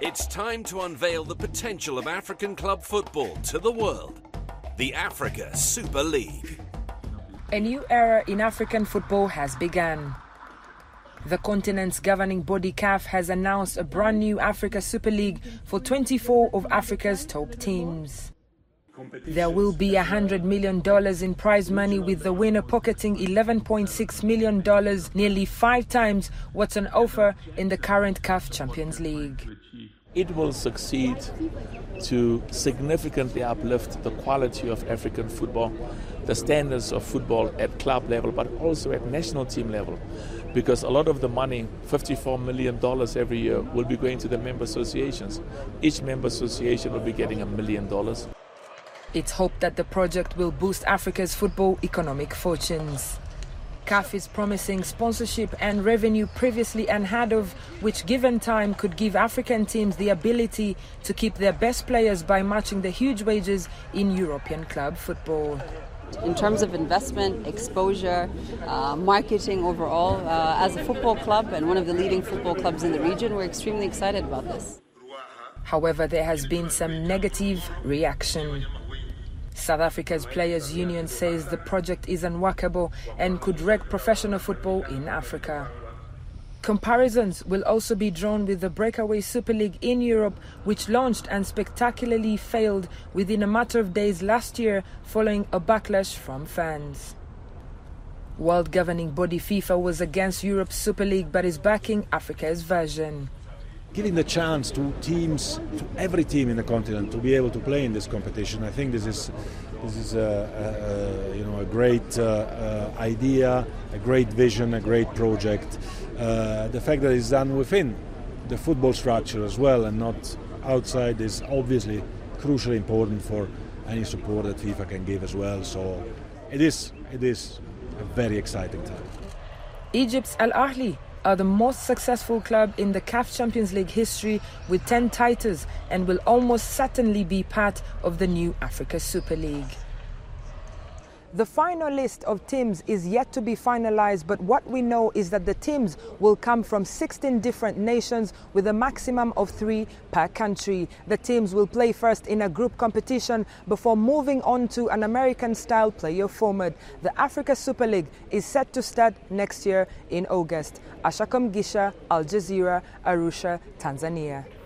It's time to unveil the potential of African club football to the world. The Africa Super League. A new era in African football has begun. The continent's governing body CAF has announced a brand new Africa Super League for 24 of Africa's top teams. There will be $100 million in prize money, with the winner pocketing $11.6 million, nearly 5 times what's on offer in the current CAF Champions League. It will succeed to significantly uplift the quality of African football, the standards of football at club level, but also at national team level. Because a lot of the money, $54 million every year, will be going to the member associations. Each member association will be getting $1 million. It's hoped that the project will boost Africa's football economic fortunes. CAF is promising sponsorship and revenue previously unheard of, which given time could give African teams the ability to keep their best players by matching the huge wages in European club football. In terms of investment, exposure, marketing overall, as a football club and one of the leading football clubs in the region, we're extremely excited about this. However, there has been some negative reaction. South Africa's Players' Union says the project is unworkable and could wreck professional football in Africa. Comparisons will also be drawn with the breakaway Super League in Europe, which launched and spectacularly failed within a matter of days last year following a backlash from fans. World governing body FIFA was against Europe's Super League but is backing Africa's version. Giving the chance to teams, to every team in the continent, to be able to play in this competition, I think this is a great idea, a great vision, a great project. The fact that it's done within the football structure as well and not outside is obviously crucially important for any support that FIFA can give as well. So it is a very exciting time. Egypt's Al Ahly are the most successful club in the CAF Champions League history with 10 titles and will almost certainly be part of the new Africa Super League. The final list of teams is yet to be finalized, but what we know is that the teams will come from 16 different nations with a maximum of 3 per country. The teams will play first in a group competition before moving on to an American-style playoff format. The Africa Super League is set to start next year in August. Ashacom Gisha, Al Jazeera, Arusha, Tanzania.